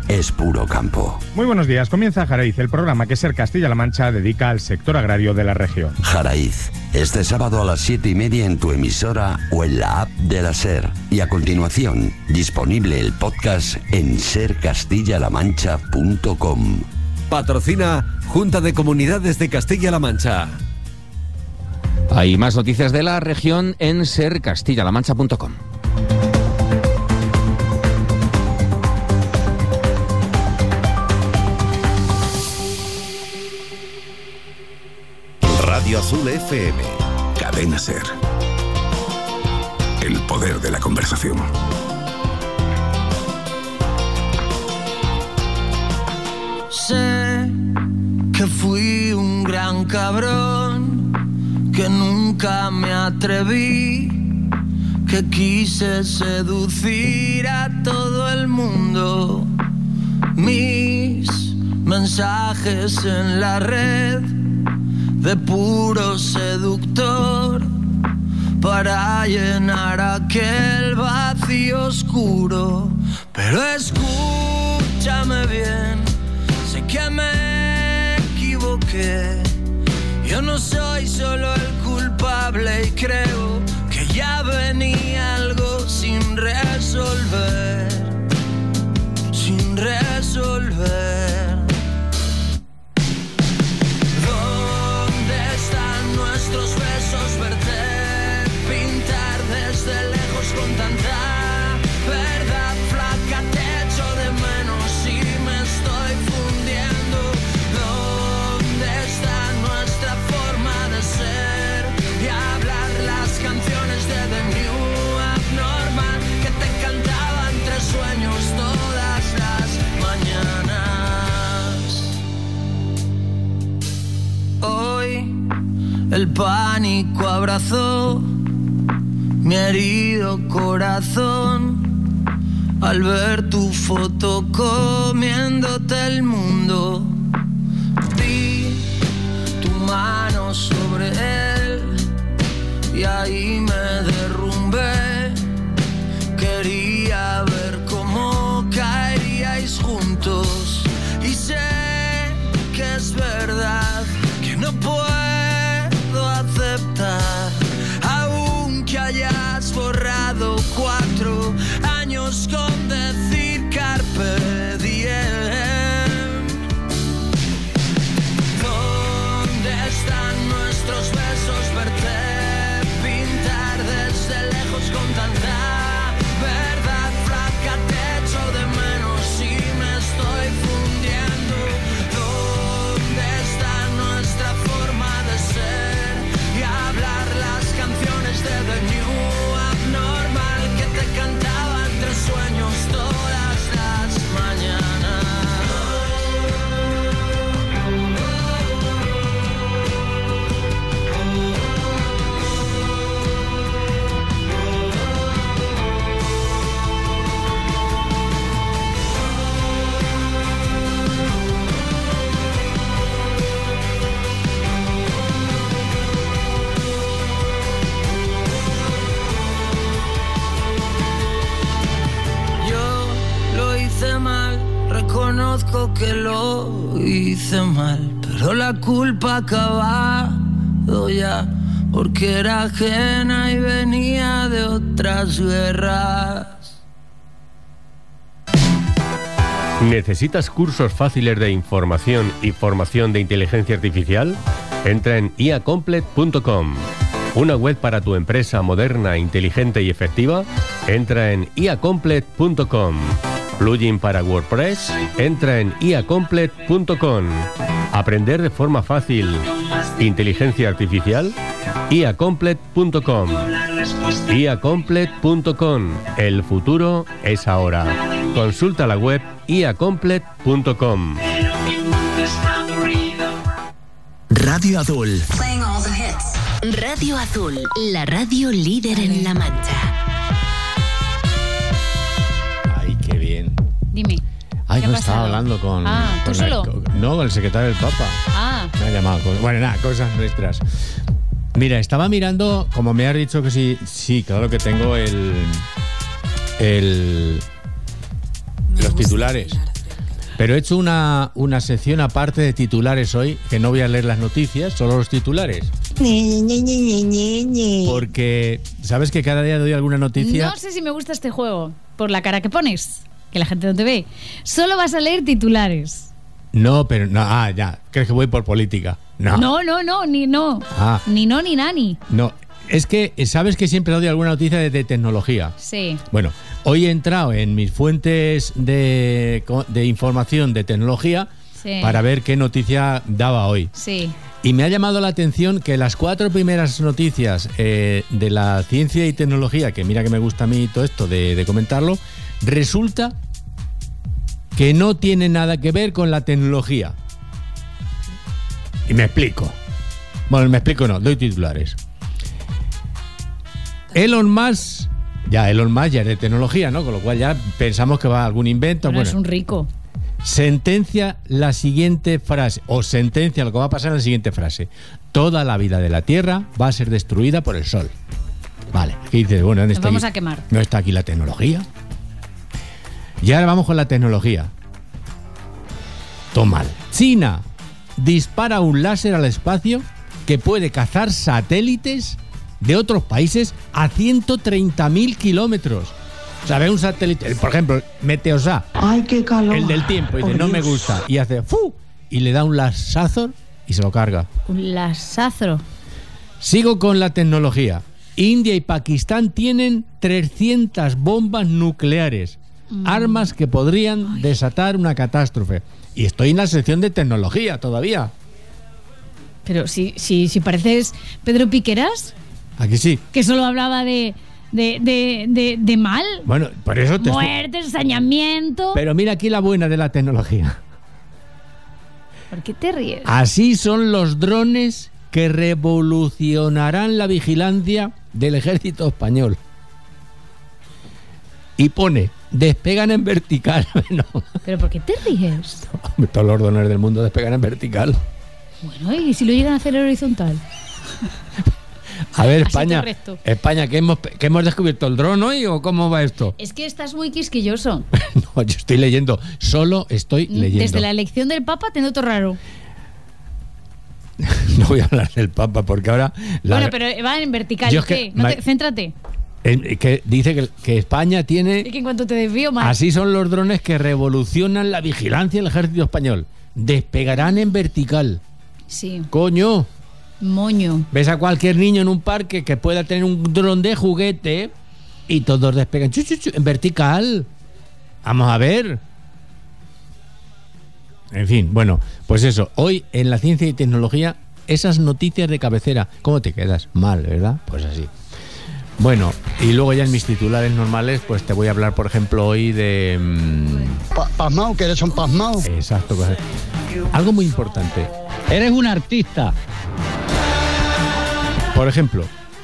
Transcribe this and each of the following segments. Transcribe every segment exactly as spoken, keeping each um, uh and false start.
es puro campo. Muy buenos días, comienza Jaraiz, el programa que SER Castilla-La Mancha dedica al sector agrario de la región. Jaraiz, este sábado a las siete y media en tu emisora o en la app de la SER. Y a continuación, disponible el podcast en ser castilla la mancha punto com. Patrocina Junta de Comunidades de Castilla-La Mancha. Hay más noticias de la región en ser castilla la mancha punto com. Radio Azul F M. Cadena SER. El poder de la conversación. Sé que fui un gran cabrón, que nunca me atreví, que quise seducir a todo el mundo. Mis mensajes en la red de puro seductor para llenar aquel vacío oscuro. Pero escúchame bien, sé que me equivoqué. Yo no soy solo el culpable y creo que ya venía algo sin resolver, sin resolver. Nuestros besos, verte pintar desde lejos con tanta verdad flaca, te echo de menos y me estoy fundiendo. ¿Dónde está nuestra forma de ser y hablar las canciones de The New Abnormal que te cantaba entre sueños todas las mañanas? Hoy el pánico abrazó mi herido corazón al ver tu foto comiéndote el mundo. Vi tu mano sobre él y ahí me derrumbé. Quería ver cómo caeríais juntos y sé que es verdad que no puedo aceptar, aunque hayas borrado cuatro años con decir carpe diem. ¿Dónde están nuestros besos? Verte pintar desde lejos con tanta verdad flaca, te echo de menos y me estoy fundiendo. ¿Dónde está nuestra forma de ser y hablar las canciones de The New Abnormal que te cantaba entre sueños todas las mañanas? Mal, reconozco que lo hice mal, pero la culpa ha acabado ya, porque era ajena y venía de otras guerras. ¿Necesitas cursos fáciles de información y formación de inteligencia artificial? Entra en i a complete punto com. ¿Una web para tu empresa moderna, inteligente y efectiva? Entra en i a complete punto com. ¿Plugin para WordPress? Entra en i a complete punto com. ¿Aprender de forma fácil inteligencia artificial? i a complete punto com. i a complete punto com. El futuro es ahora. Consulta la web i a complete punto com. Radio Azul. Radio Azul, la radio líder en La Mancha. Ay, qué bien. Dime. Ay, no estaba hablando con... Ah, ¿tú con la- solo? con- no, con el secretario del Papa. Ah. Me ha llamado. con- bueno, nada, cosas nuestras. Mira, estaba mirando, como me has dicho que sí, sí, claro que tengo el... el los titulares. Pero he hecho una, una sección aparte de titulares hoy, que no voy a leer las noticias, solo los titulares. Porque, ¿sabes que cada día doy alguna noticia? No sé si me gusta este juego, por la cara que pones, que la gente no te ve. Solo vas a leer titulares. No, pero no, ah, ya, crees que voy por política. No, no, no, no ni no. Ah. Ni no, ni nani. No, es que, ¿sabes que siempre doy alguna noticia de, de tecnología? Sí. Bueno, hoy he entrado en mis fuentes de, de información de tecnología sí. para ver qué noticia daba hoy. Sí. Y me ha llamado la atención que las cuatro primeras noticias eh, de la ciencia y tecnología, que mira que me gusta a mí todo esto de, de comentarlo, resulta que no tiene nada que ver con la tecnología. Y me explico. Bueno, me explico no, doy titulares. Elon Musk, ya Elon Musk ya es de tecnología, ¿no? Con lo cual ya pensamos que va a algún invento. Bueno, bueno, es un rico. Sentencia la siguiente frase, o sentencia lo que va a pasar en la siguiente frase. Toda la vida de la Tierra va a ser destruida por el Sol. Vale, aquí dices, bueno, ¿dónde Nos está vamos aquí? a quemar. ¿No está aquí la tecnología? Y ahora vamos con la tecnología. Toma. China dispara un láser al espacio que puede cazar satélites de otros países a ciento treinta mil kilómetros. O sea, ve un satélite, por ejemplo, Meteosat. ¡Ay, qué calor! El del tiempo, y dice, Oh, no me Dios. gusta. Y hace, ¡fu! Y le da un lasazo y se lo carga. Un lasazro. Sigo con la tecnología. India y Pakistán tienen trescientas bombas nucleares. Mm. Armas que podrían Ay. desatar una catástrofe. Y estoy en la sección de tecnología todavía. Pero si, si, si pareces Pedro Piqueras, Aquí sí. que solo hablaba de, de, de, de, de mal. Bueno, por eso te Muerte, ensañamiento. Pero mira aquí la buena de la tecnología. ¿Por qué te ríes? Así son los drones que revolucionarán la vigilancia del ejército español. Y pone, despegan en vertical. No. ¿Pero por qué te ríes? Todos los drones del mundo despegan en vertical. Bueno, ¿y si lo llegan a hacer en horizontal? A ver, Así España, correcto. España, ¿qué hemos, ¿qué hemos descubierto? ¿El dron hoy o cómo va esto? Es que estás muy quisquilloso. No, yo estoy leyendo, solo estoy leyendo. Desde la elección del Papa te noto raro. No voy a hablar del Papa porque ahora... La... Bueno, pero va en vertical. Yo ¿Y es que qué? No me- te- Céntrate. Eh, que dice que, que España tiene... Y que en cuanto te desvío más. Así son los drones que revolucionan la vigilancia del ejército español. Despegarán en vertical. Sí. Coño. Moño. Ves a cualquier niño en un parque que pueda tener un dron de juguete y todos despegan chu, chu, chu, en vertical. Vamos a ver. En fin, bueno, pues eso. Hoy en la ciencia y tecnología, esas noticias de cabecera. ¿Cómo te quedas? Mal, ¿verdad? Pues así. Bueno, y luego ya en mis titulares normales, pues te voy a hablar, por ejemplo, hoy de... Mmm... Pa pasmao, que eres un pasmao. Exacto. Algo muy importante. Eres un artista. Por ejemplo,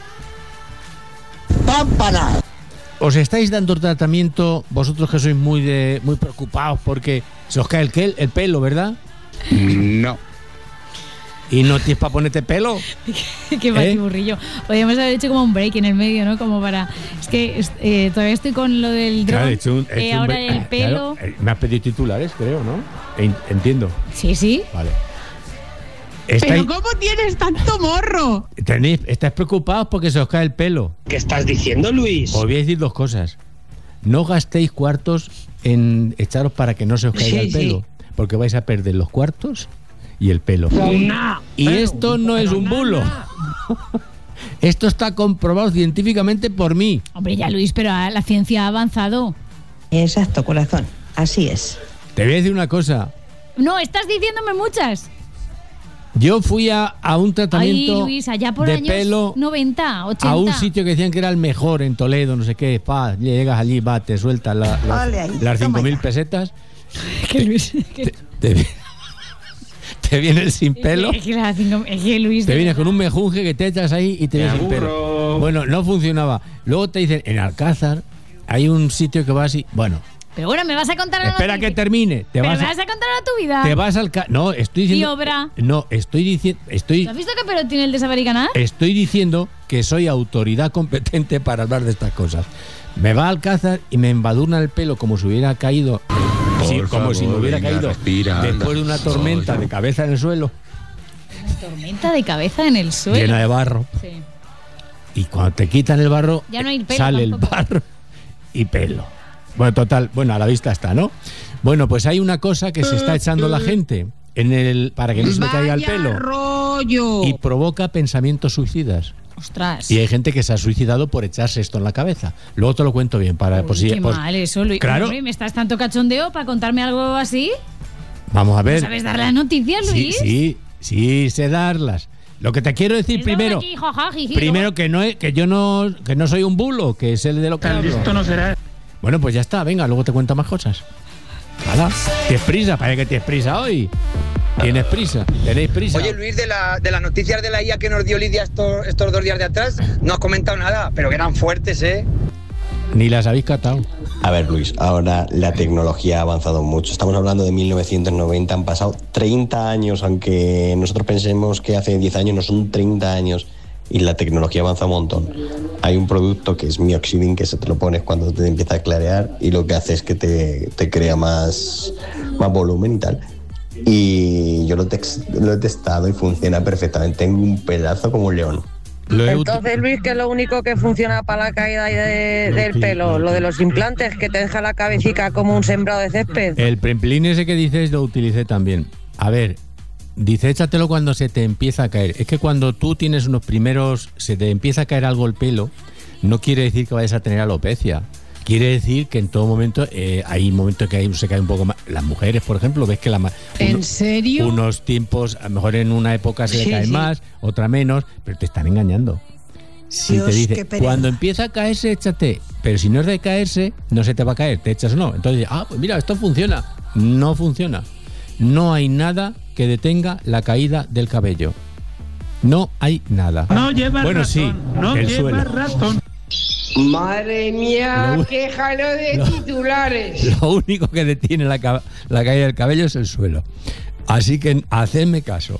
¡Pámpara! ¿os estáis dando tratamiento, vosotros que sois muy de muy preocupados porque se os cae el, que- el pelo, ¿verdad? No. ¿Y no tienes para ponerte pelo? Qué ¿Eh? batiburrillo. Podríamos haber hecho como un break en el medio, ¿no? Como para... Es que es- eh, todavía estoy con lo del dron. Claro, he hecho un- he eh, hecho un ahora bre- el pelo. Claro, eh, me has pedido titulares, creo, ¿no? En- entiendo. Sí, sí. Vale. Estáis, ¿Pero cómo tienes tanto morro? tenéis, estáis preocupados porque se os cae el pelo. ¿Qué estás diciendo, Luis? Os voy a decir dos cosas. No gastéis cuartos en echaros para que no se os caiga Sí, el pelo, sí. porque vais a perder los cuartos y el pelo. No. Y esto no es un bulo. Esto está comprobado científicamente por mí. Hombre, ya Luis, pero ah, la ciencia ha avanzado. Exacto, corazón. Así es. Te voy a decir una cosa. No, estás diciéndome muchas. Yo fui a, a un Ay, tratamiento Luis, allá por de años pelo noventa, ochenta. a un sitio que decían que era el mejor en Toledo, no sé qué. Pa, llegas allí, va, te sueltas la- la- Vale, ahí, las toma cinco mil ya. pesetas. Que Luis, que- Te, vi- te vienes sin pelo. Es que, la cinco- es que Luis, Te de vienes verdad. con un mejunje que te echas ahí y te vienes sin pelo. Bueno, no funcionaba. Luego te dicen, en Alcázar hay un sitio que vas y... Bueno, Pero ahora me vas a contar la espera noticia. que termine. Te Pero vas, me a- vas a contar ahora tu vida. te vas al... ca- No, estoy diciendo... ¿Y obra? No, estoy diciendo... Estoy, ¿Tú has visto que pero tiene el de saber y ganar? estoy diciendo que soy autoridad competente para hablar de estas cosas. Me va a Alcázar y me embadurna el pelo como si hubiera caído... Si si, como si me hubiera caído respira, después anda. de una tormenta Soy. de cabeza en el suelo, Tormenta de cabeza en el suelo. llena de barro. Sí. Y cuando te quitan el barro, Ya no hay pelo sale tampoco. el barro y pelo. Bueno, total, bueno, a la vista está, ¿no? Bueno, pues hay una cosa que se está echando la gente en el para que no se le caiga el pelo rollo! y provoca pensamientos suicidas. Ostras. Y hay gente que se ha suicidado por echarse esto en la cabeza. Luego te lo cuento bien para por si Qué por- mal eso, Luis. Claro. Hombre, ¿me estás tanto cachondeo para contarme algo así? Vamos a ver. ¿No sabes dar las noticias, Sí, Luis? sí, sí, sé darlas. Lo que te quiero decir Estamos primero, aquí, jaja, jiji, primero que no es, que yo no que no soy un bulo, que es el de lo que hablo. Esto no será. Bueno, pues ya está, venga, luego te cuento más cosas. Nada, tienes prisa, parece que tienes prisa hoy. Tienes prisa, tenéis prisa. Oye, Luis, de, la, de las noticias de la I A que nos dio Lidia estos, estos dos días de atrás, no has comentado nada, pero que eran fuertes, ¿eh? Ni las habéis catado. A ver, Luis, ahora la tecnología ha avanzado mucho. Estamos hablando de mil novecientos noventa, han pasado treinta años, aunque nosotros pensemos que hace diez años, no son treinta años. Y la tecnología avanza un montón. Hay un producto que es Mioxidil que se te lo pones cuando te empieza a clarear y lo que hace es que te, te crea más, más volumen y tal. Y yo lo, tex- lo he testado y funciona perfectamente. Tengo un pedazo como un león. Entonces, Luis, ¿qué es lo único que funciona para la caída de- del pelo? Lo de los implantes, que te deja la cabecita como un sembrado de césped. El premplín ese que dices lo utilicé también. A ver, dice échatelo cuando se te empieza a caer. Es que cuando tú tienes unos primeros, se te empieza a caer algo el pelo, no quiere decir que vayas a tener alopecia. Quiere decir que en todo momento eh, hay momentos que hay, se cae un poco más. Las mujeres, por ejemplo, ves que la ma- ¿En uno- serio? unos tiempos, a lo mejor en una época se le Sí, cae sí. más, otra menos, pero te están engañando. Si Dios, te qué dice, pereza. cuando empieza a caerse, échate. Pero si no es de caerse, no se te va a caer, te echas o no. Entonces, ah, pues mira, esto funciona. No funciona. No hay nada que detenga la caída del cabello. No hay nada. No lleva bueno, ratón, sí, no el lleva suelo. ratón. Madre mía, Lo- qué jaleo de lo- titulares. Lo único que detiene la, ca- la caída del cabello es el suelo. Así que hacedme caso.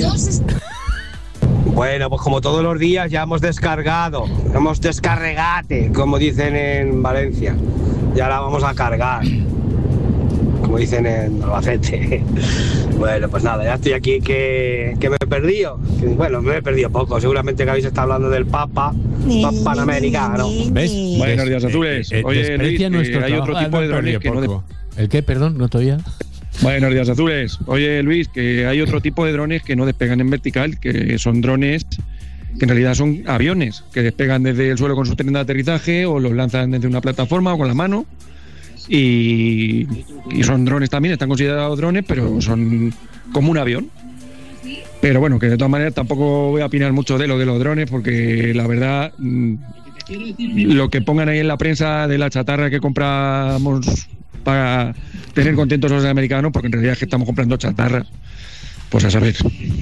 Bueno, pues como todos los días ya hemos descargado, hemos descarregate, como dicen en Valencia. Y ahora vamos a cargar, como dicen en Albacete. Bueno, pues nada, ya estoy aquí que, que me he perdido. Que, bueno, me he perdido poco, seguramente que habéis estado hablando del Papa, Papa Panamericano. ¿Ves? Buenos Des- días, azules. eh, eh, Oye, desprecia Luis, nuestro que hay otro trabajo. tipo de Ah, me he drones que no perdido poco. ¿El qué? Perdón, no te oía. Buenos días, azules. Oye, Luis, que hay otro tipo de drones que no despegan en vertical, que son drones que en realidad son aviones, que despegan desde el suelo con su tren de aterrizaje o los lanzan desde una plataforma o con la mano. Y, y son drones también, están considerados drones, pero son como un avión. Pero bueno, que de todas maneras tampoco voy a opinar mucho de lo de los drones, porque la verdad, mm, lo que pongan ahí en la prensa de la chatarra que compramos para tener contentos a los americanos, porque en realidad es que estamos comprando chatarra, pues a saber.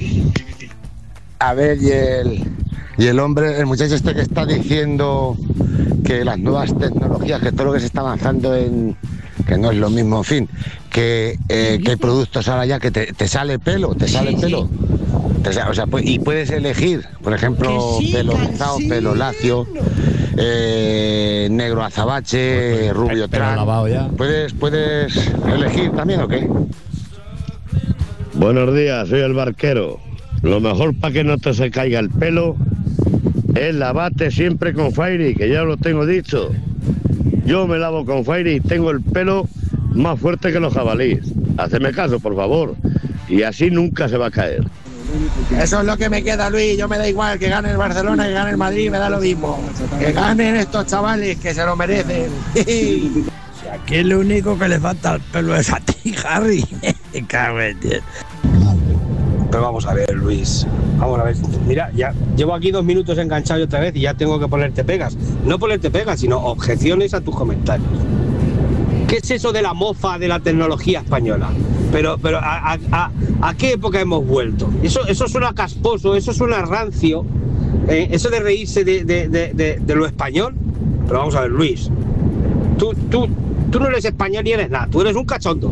A ver, y el, y el hombre, el muchacho este que está diciendo que las nuevas tecnologías, que todo lo que se está avanzando en, que no es lo mismo, en fin, que, eh, que hay productos ahora ya que te, te sale pelo, te sale Sí, pelo. Te sa- o sea, pu- y puedes elegir, por ejemplo, Que sí, pelo rizado, pelo lacio, eh, negro azabache, rubio pelo tran. lavado ya. ¿Puedes, ¿Puedes elegir también o qué? Buenos días, soy el barquero. Lo mejor para que no te se caiga el pelo es lavarte siempre con Fairy, que ya lo tengo dicho. Yo me lavo con Fairy y tengo el pelo más fuerte que los jabalíes. Haceme caso, por favor. Y así nunca se va a caer. Eso es lo que me queda, Luis. Yo me da igual que gane el Barcelona, que gane el Madrid, me da lo mismo. Que ganen estos chavales que se lo merecen. Aquí lo único que le falta al pelo es a ti, Harry. Cago en Dios. Pero vamos a ver, Luis. Vamos a ver. Mira, ya llevo aquí dos minutos enganchado otra vez y ya tengo que ponerte pegas. No ponerte pegas, sino objeciones a tus comentarios. ¿Qué es eso de la mofa de la tecnología española? Pero, pero ¿a, a, a, a qué época hemos vuelto? Eso, eso suena casposo, eso suena rancio. Eh, eso de reírse de, de, de, de, de lo español. Pero vamos a ver, Luis. Tú, tú, tú no eres español ni eres nada. Tú eres un cachondo.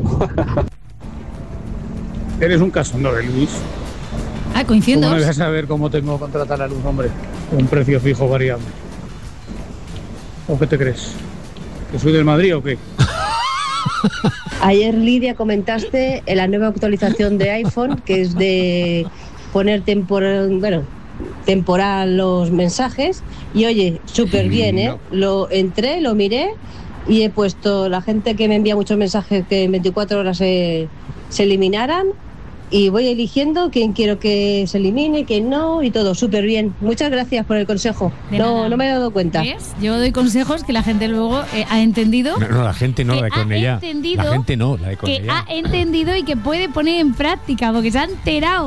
Eres un cachondo, ¿eh, Luis? Ah, coincido. ¿Cómo no voy a saber cómo tengo que contratar a luz, hombre? Un precio fijo variable. ¿O qué te crees? ¿Que soy del Madrid o qué? Ayer, Lidia, comentaste en la nueva actualización de iPhone, que es de poner temporal, bueno, temporal los mensajes. Y oye, súper bien, ¿eh? Lo entré, lo miré y he puesto la gente que me envía muchos mensajes que en veinticuatro horas se, se eliminaran. Y voy eligiendo quién quiero que se elimine, quién no, y todo súper bien. Muchas gracias por el consejo. De No, nada. no me he dado cuenta. ¿Ves? Yo doy consejos que la gente luego eh, ha entendido. No, no, la gente no, que la de Cornellá. ha entendido La gente no, la de que Cornellá. ha entendido y que puede poner en práctica, porque se ha enterado.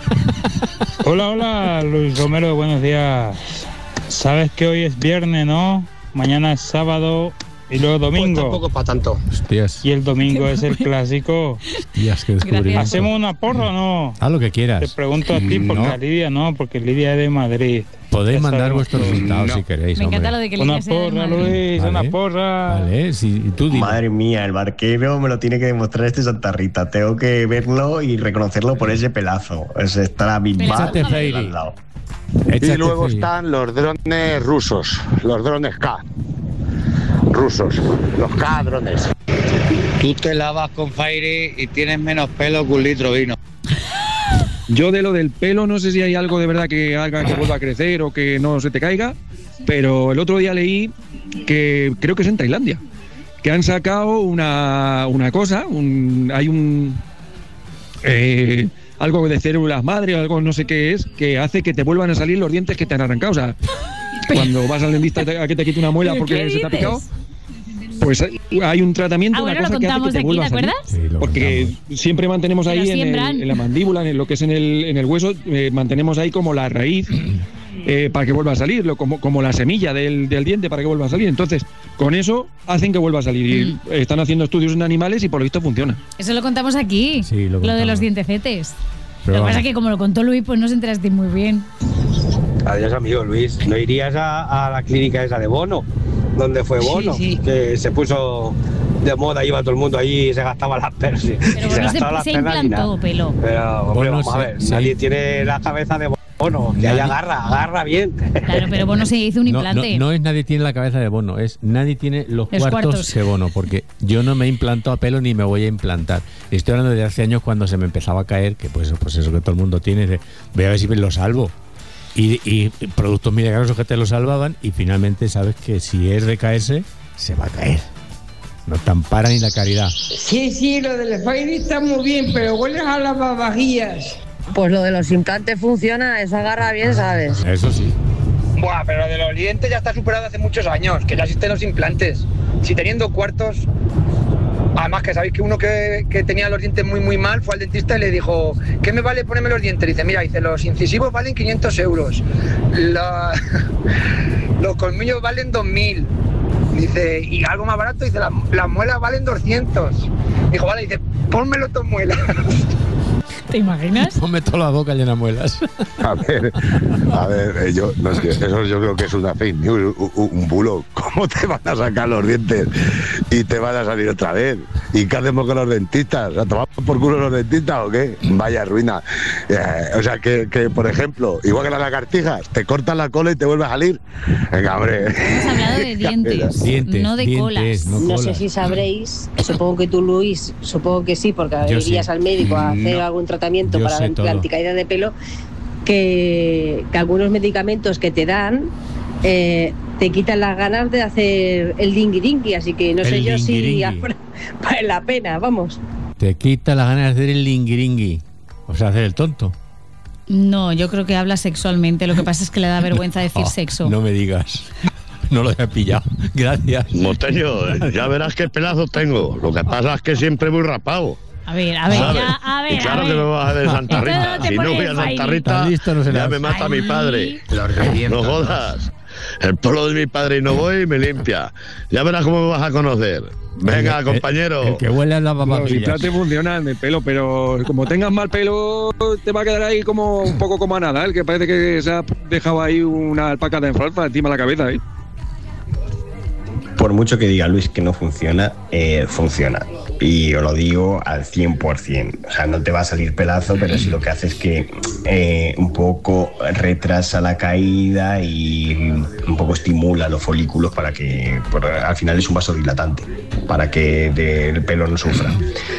Hola, hola, Luis Romero, buenos días. Sabes que hoy es viernes, ¿no? Mañana es sábado y luego domingo. Pues tampoco para tanto. Hostias. Y el domingo es el clásico. Hostias, qué descubrimiento. ¿Hacemos una porra o no? Haz lo que quieras. Te pregunto a ti, porque No. a Lidia no, porque Lidia es de Madrid. Podéis Ya mandar sabemos vuestros que- resultados No. si queréis. Me encanta hombre. lo de que Lidia Una sea de porra, Madrid. Luis, una porra. Vale, si tú dime. Madre mía, el barquero me lo tiene que demostrar este Santa Rita. Tengo que verlo y reconocerlo por ese pelazo. Es estar a Bisbal Échate Feiri. al lado. Y luego están los drones rusos, los drones K. Rusos, los K drones. Tú te lavas con Fairy y tienes menos pelo que un litro de vino. Yo de lo del pelo no sé si hay algo de verdad que haga que vuelva a crecer o que no se te caiga, pero el otro día leí que creo que es en Tailandia, que han sacado una, una cosa, un, hay un eh, algo de células madre o algo no sé qué es, que hace que te vuelvan a salir los dientes que te han arrancado. O sea, cuando vas al dentista a que te quite una muela ¿Pero porque qué se te ha dices? picado, pues hay un tratamiento, Ah, una bueno, lo cosa que hace que contamos te aquí, vuelva a ¿te salir. acuerdas? Porque siempre mantenemos Que lo ahí en, el- siembran. en la mandíbula, en lo que es en el, en el hueso, eh, mantenemos ahí como la raíz eh, para que vuelva a salir, lo- como, como la semilla del, del diente para que vuelva a salir. Entonces, con eso hacen que vuelva a salir. Y Mm. están haciendo estudios en animales y por lo visto funciona. Eso lo contamos aquí. Sí, lo lo de contamos. los dientecetes. Pero lo que pasa vamos. es que como lo contó Luis, pues no se enteraste muy bien. Adiós, amigo Luis. ¿No irías a, a la clínica esa de Bono? ¿Dónde fue Sí, Bono? sí. Que se puso de moda, iba todo el mundo allí y se gastaba las pernas. y Pero se bueno, gastaba se, las se pernas y implantó nada. pelo. Pero, hombre, Bono vamos a se- ver, sí. nadie tiene la cabeza de Bono. Que Nadie. haya agarra, agarra bien. Claro, pero Bono se hizo un No, implante. No, no es nadie tiene la cabeza de Bono, es nadie tiene los, Los cuartos, cuartos. de Bono, porque yo no me he implantado a pelo ni me voy a implantar. Estoy hablando de hace años cuando se me empezaba a caer, que pues, pues eso que todo el mundo tiene, de, voy a ver si me lo salvo. Y, y productos milagrosos que te lo salvaban y finalmente sabes que si es de caerse, se va a caer. No te ampara ni la caridad. Sí, sí, lo del Fairy está muy bien, pero hueles a lavavajillas. Pues lo de los implantes funciona, eso agarra bien, ¿sabes? Eso sí. Buah, pero lo de los dientes ya está superado hace muchos años, que ya existen los implantes. Si teniendo cuartos... Además que sabéis que uno que, que tenía los dientes muy muy mal fue al dentista y le dijo, ¿qué me vale ponerme los dientes? Dice, mira, dice, los incisivos valen quinientos euros, la- los colmillos valen dos mil. Dice, y algo más barato, dice, las, las muelas valen doscientos. Dijo, vale, dice, pónmelo dos muelas. ¿Te imaginas? Ponme toda la boca llena de muelas. A ver, a ver, eh, yo, no sé, eso yo creo que es una fake news, un, un- un bulo. ¿Cómo te van a sacar los dientes y te van a salir otra vez? ¿Y qué hacemos con los dentistas? ¿A tomar por culo los dentistas o qué? Vaya ruina. Eh, o sea, que, que, por ejemplo, igual que las lagartijas, te cortan la cola y te vuelve a salir. Venga, hombre. Hemos hablado de dientes, Dientes, no de dientes, colas. no No sé colas. si sabréis, supongo que tú, Luis, supongo que sí, porque Yo sí. irías al médico a hacer No. algún tratamiento Yo para sé la, todo. la anticaída de pelo, que, que algunos medicamentos que te dan eh, te quitan las ganas de hacer el dingui-dingui, así que no El sé yo si dingui-dingui. habrá- vale la pena, vamos. Te quita las ganas de hacer el linguiringui. O sea, hacer el tonto. No, yo creo que habla sexualmente. Lo que pasa es que le da vergüenza decir Oh, sexo. No me digas. No lo he pillado. Gracias. Mosteño, ya verás qué pelazos tengo. Lo que pasa es que siempre muy rapado. A ver, a ver, ¿Sabes? ya, a ver. Y claro a que ver. me vas a ver Santa Esto Rita. no te Si no pones voy a Santa ahí. Rita, Tan listo no ya serás. me mata mi padre. Los revientas, No jodas. El pueblo de mi padre y no voy y me limpia. Ya verás cómo me vas a conocer. Venga, El- compañero. El que huele a las Los babajillas. implantes funcionan de pelo, pero como tengas mal pelo, te va a quedar ahí como un poco como a nada. El que parece que se ha dejado ahí una alpaca de alfalfa encima de la cabeza. ¿eh? Por mucho que diga Luis que no funciona, eh, funciona. Y os lo digo al cien por ciento. O sea, no te va a salir pelazo, pero sí lo que hace es que eh, un poco retrasa la caída y un poco estimula los folículos para que, por, al final es un vasodilatante, para que de, el pelo no sufra.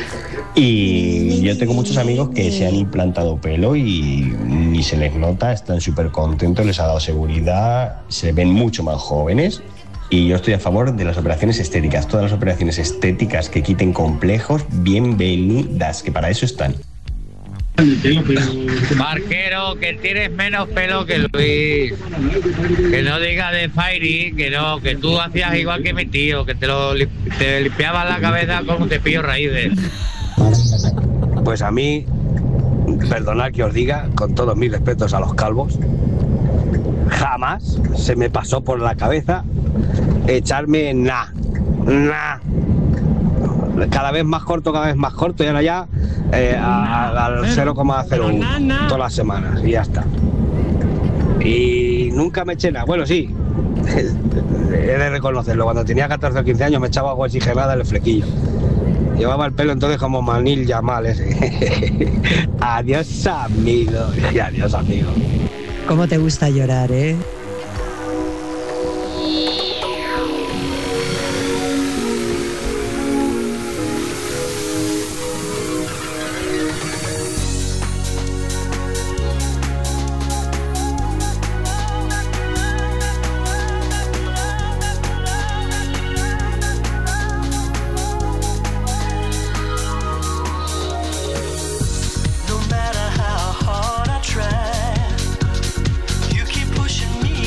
Y yo tengo muchos amigos que se han implantado pelo y ni se les nota, están súper contentos, les ha dado seguridad, se ven mucho más jóvenes. Y yo estoy a favor de las operaciones estéticas. Todas las operaciones estéticas que quiten complejos, bienvenidas, que para eso están. Marquero, que tienes menos pelo que Luis. Que no diga de Fairy, que no, que tú hacías igual que mi tío, que te lo te limpiabas la cabeza con un cepillo raíces. Pues a mí, perdonad que os diga, con todos mis respetos a los calvos, jamás se me pasó por la cabeza echarme nada, nada. Cada vez más corto, cada vez más corto, y ahora ya eh, al cero coma cero uno todas las semanas y ya está. Y nunca me eché nada. Bueno, sí, he de reconocerlo. Cuando tenía catorce o quince años me echaba agua oxigenada en el flequillo. Llevaba el pelo entonces como Manil Yamal ese. Adiós, amigo. Y adiós, amigo. ¿Cómo te gusta llorar, eh? No matter how hard I try, you keep pushing me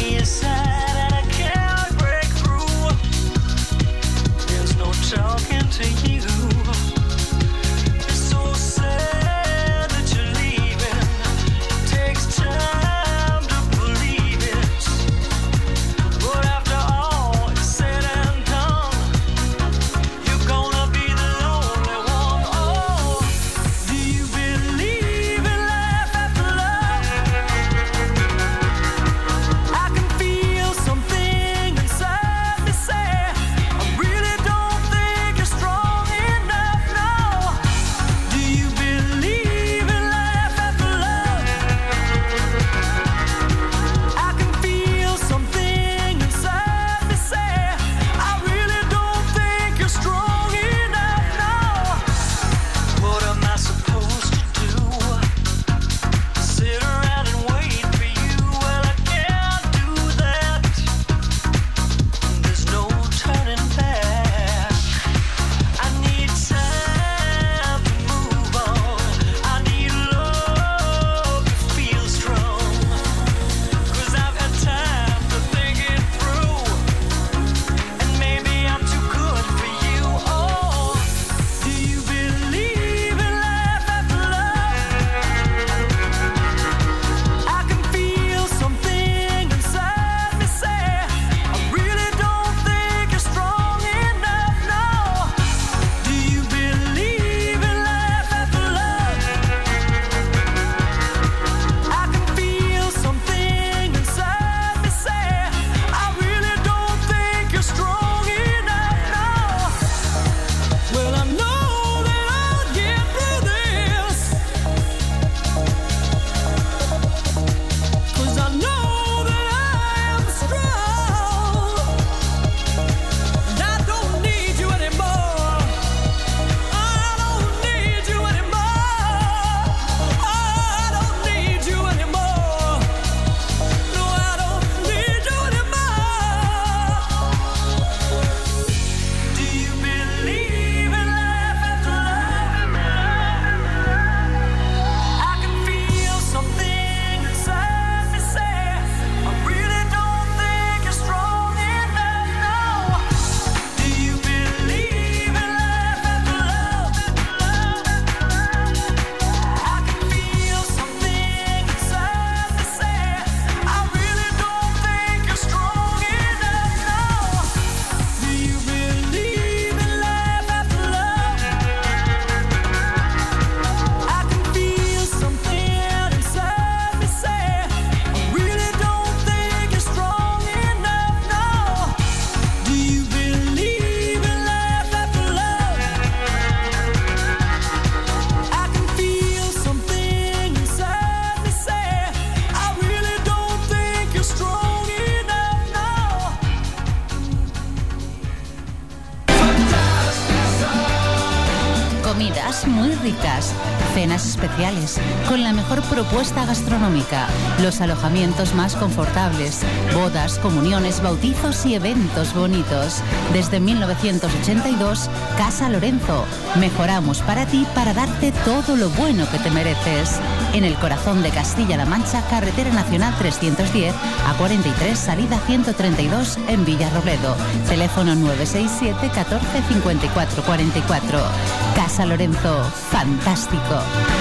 días, cenas especiales, con la mejor propuesta gastronómica, los alojamientos más confortables, bodas, comuniones, bautizos y eventos bonitos. Desde mil novecientos ochenta y dos, Casa Lorenzo. Mejoramos para ti para darte todo lo bueno que te mereces. En el corazón de Castilla-La Mancha, carretera nacional trescientos diez a cuarenta y tres, salida ciento treinta y dos en Villarrobledo. Teléfono nueve seis siete catorce cincuenta y cuatro cuarenta y cuatro. Casa Lorenzo, fantástico.